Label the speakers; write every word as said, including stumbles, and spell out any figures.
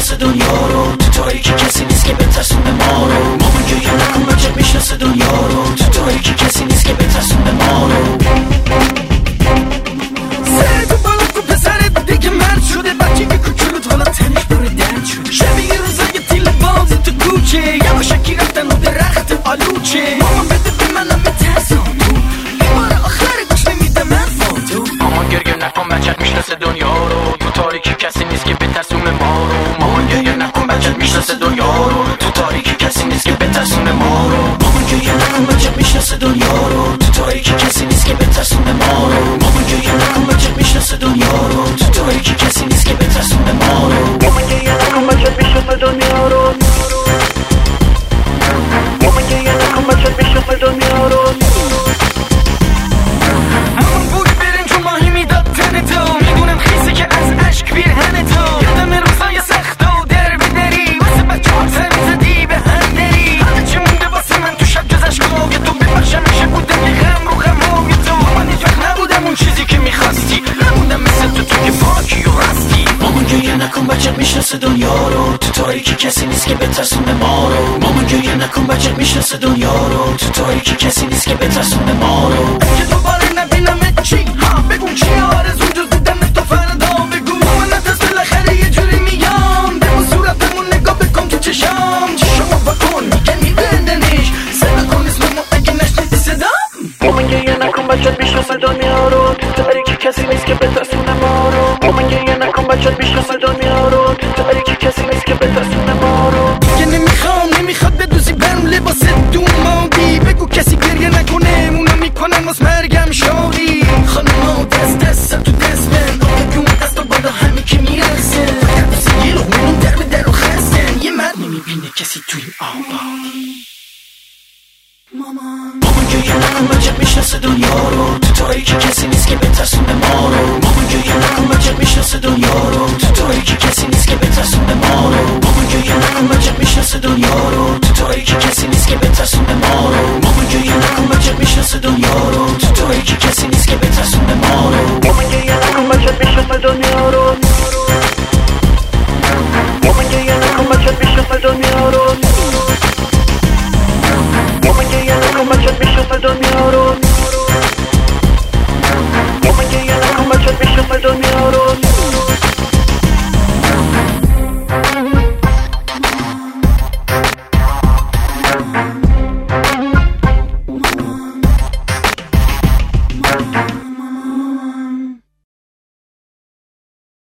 Speaker 1: میشناسه دنیا رو، تو تاریکی کسی نیست که بترسونه ما رو. مامان گریه نکن بچت میشناسه دنیا رو، تو تاریکی کسی نیست که بترسونه ما رو. سر تو بالا تو پسرت دیگه مرد شده، بچه که کوچولوت حالا تنش باره درد شده. شبیه روزای تیل بازی تو کوچه، یواشکی رفتن و درخت آلوچه. مامان بده به منم میترسم تو، این بار آخر گوش نمیده من فاتو. مامان گریه نکن بچت میشناسه دنیا رو، تو تاریکی کسی نیست که بترسونه ما رو. مامان گریه نکن بچت میشناسه دنیا رو، تو تاریکی کسی نیست که بترسونه ما رو. مامان گریه نکن بچت میشناسه دنیا رو، تو تاریکی کسی نیست که بترسونه ما رو. مامان گریه نکن بچت میشناسه دنیا رو، تو تاریکی کسی نیست که بترسونه ما رو. مامان گریه نکن بچت میشناسه دنیا رو، مامان گریه نکن بچت میشناسه دنیا رو. مامان بود برنج و ماهی میداد تن تو، میدونم خیسه که از عشق پیرهن تو. یادم روزای سخت و در بدری، واسه بچه ها سر زدی به هم دری. همه چی مونده واسه من تو شب جز عشقای تو، ببخشم میشه بودم یه غم رو غمای تو. من هیچ وقت نبودم اون چیزی که میخواستی، نموندم مثل تو تو که پاکی و راستی. مامان گریه نکن بچت میشناسه دنیا رو، تو تاریکی کسی نیست که بترسونه ما رو. مامان گریه نکن بچت میشناسه دنیا رو، تو تاریکی کسی نیست که بترسونه ما رو. اگه دوباره نبینمت چی ها بگو چی آرزو جز دیدن تو فردا بگو. من نترس بالاخره یه جوری میام، بمون صورتمون نگاه بکن تو چشام. چشامو بکن میگن میبندنش، صدا کن اسممو اگه نشنیدی صدام. مامان گریه نکن بچت میشناسه دنیا رو، تو تاریکی کسی نیست که بترسونه ما رو. مامان گریه نکن بچت میشناسه دنیا رو، تو تاریکی کسی نیست که بترسونه ما رو. دیگه نمیخوام نمیخواد بدوزی برم لباس دومادی، بگو کسی گریه نکنه اونا میکنن واس مرگم شادی. خانما دست دست تو دست من، آقا که اون دست و بالا همه که میرسن. دست یه رو اون در به در و خستن، یه مرد نمیبینه کسی توی این آبادی. مامان مامان گریه نکن بچت میشناسه دنیا رو، تو تاریکی کسی نیست که بترسونه ما رو. مامان گریه نکن بچت میشناسه دنیا رو، تو تاریکی کسی نیست که بترسونه ما رو. مامان گریه نکن بچت میشناسه دنیا رو، تو تاریکی کسی نیست که بترسونه ما رو. مامان گریه نکن بچت میشناسه دنیا رو، تو تاریکی کسی نیست که بترسونه ما رو. مامان گریه نکن بچت میشناسه دنیا رو، مامان گریه نکن بچت میشناسه دنیا رو، مامان گریه نکن بچت میشناسه دنیا رو.